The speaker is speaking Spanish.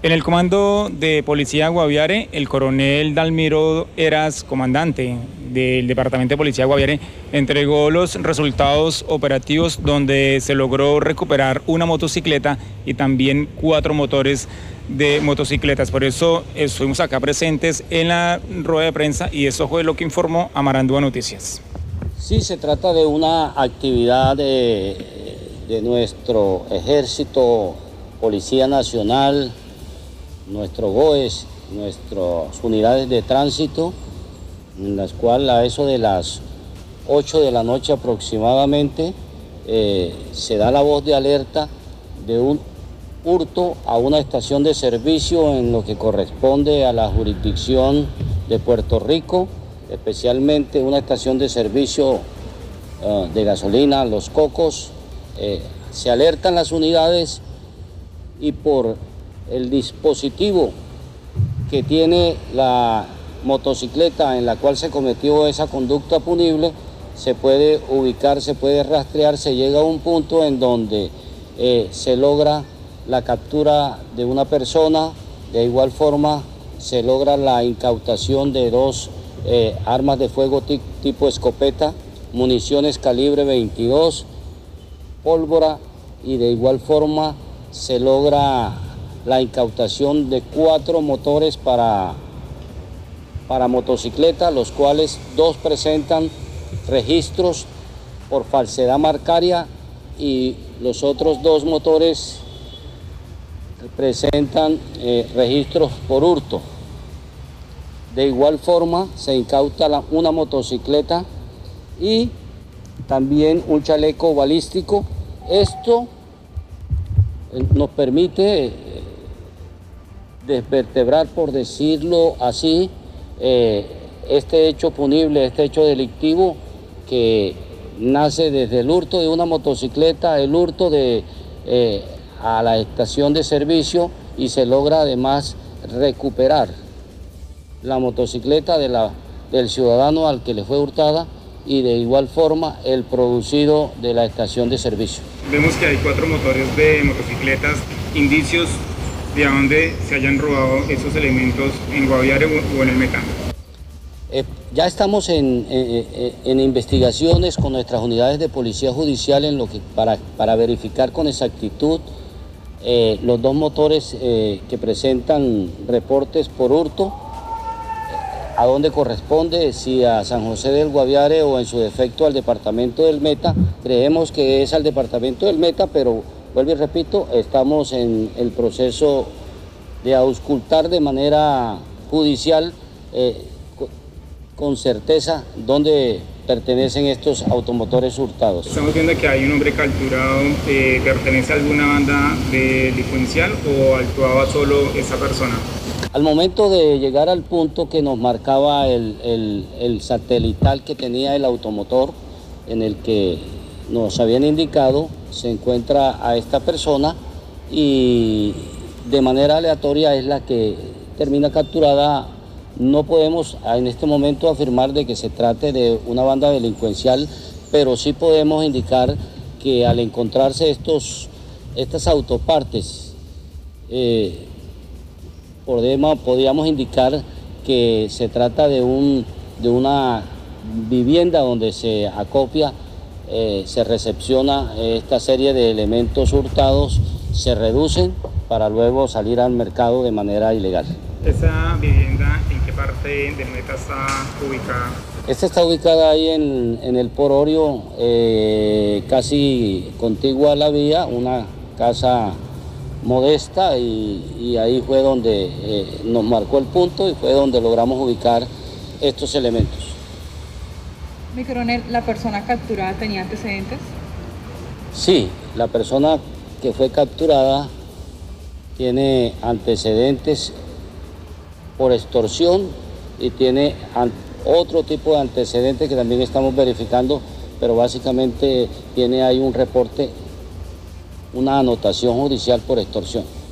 En el comando de Policía Guaviare, el coronel Dalmiro Eras, comandante del Departamento de Policía Guaviare, entregó los resultados operativos donde se logró recuperar una motocicleta y también 4 motores de motocicletas. Por eso estuvimos acá presentes en la rueda de prensa y eso fue lo que informó Amarandúa Noticias. Sí, se trata de una actividad de nuestro Ejército, Policía Nacional, nuestro GOES, nuestras unidades de tránsito, en las cuales a eso de las 8 de la noche aproximadamente se da la voz de alerta de un hurto a una estación de servicio en lo que corresponde a la jurisdicción de Puerto Rico, especialmente una estación de servicio de gasolina, Los Cocos. Se alertan las unidades y por el dispositivo que tiene la motocicleta en la cual se cometió esa conducta punible, se puede ubicar, se puede rastrear, se llega a un punto en donde se logra la captura de una persona. De igual forma se logra la incautación de 2 armas de fuego tipo escopeta, municiones calibre 22, pólvora, y de igual forma se logra la incautación de 4 motores para motocicleta, los cuales 2 presentan registros por falsedad marcaria y los otros 2 motores presentan registros por hurto. De igual forma se incauta una motocicleta y también un chaleco balístico. Esto nos permite desvertebrar, por decirlo así, este hecho punible, este hecho delictivo que nace desde el hurto de una motocicleta, el hurto a la estación de servicio, y se logra además recuperar la motocicleta del ciudadano al que le fue hurtada y de igual forma el producido de la estación de servicio. Vemos que hay 4 motores de motocicletas, indicios de a dónde se hayan robado esos elementos en Guaviare o en el Meta. Ya estamos en investigaciones con nuestras unidades de policía judicial en lo que para verificar con exactitud los 2 motores que presentan reportes por hurto, a dónde corresponde, si a San José del Guaviare o en su defecto al departamento del Meta. Creemos que es al departamento del Meta, pero vuelvo y repito, estamos en el proceso de auscultar de manera judicial con certeza dónde pertenecen estos automotores hurtados. Estamos viendo que hay un hombre capturado. ¿Pertenece a alguna banda delincuencial o actuaba solo esa persona? Al momento de llegar al punto que nos marcaba el satelital que tenía el automotor, en el que nos habían indicado, se encuentra a esta persona y de manera aleatoria es la que termina capturada. No podemos en este momento afirmar de que se trate de una banda delincuencial, pero sí podemos indicar que al encontrarse estas autopartes, podríamos indicar que se trata de una vivienda donde se acopia, se recepciona esta serie de elementos hurtados, se reducen para luego salir al mercado de manera ilegal. ¿Esa vivienda en qué parte del Meta está ubicada? Esta está ubicada ahí en el Pororio, casi contigua a la vía, una casa modesta, y ahí fue donde nos marcó el punto y fue donde logramos ubicar estos elementos. Mi coronel, ¿la persona capturada tenía antecedentes? Sí, la persona que fue capturada tiene antecedentes por extorsión y tiene otro tipo de antecedentes que también estamos verificando, pero básicamente tiene ahí un reporte, una anotación judicial por extorsión.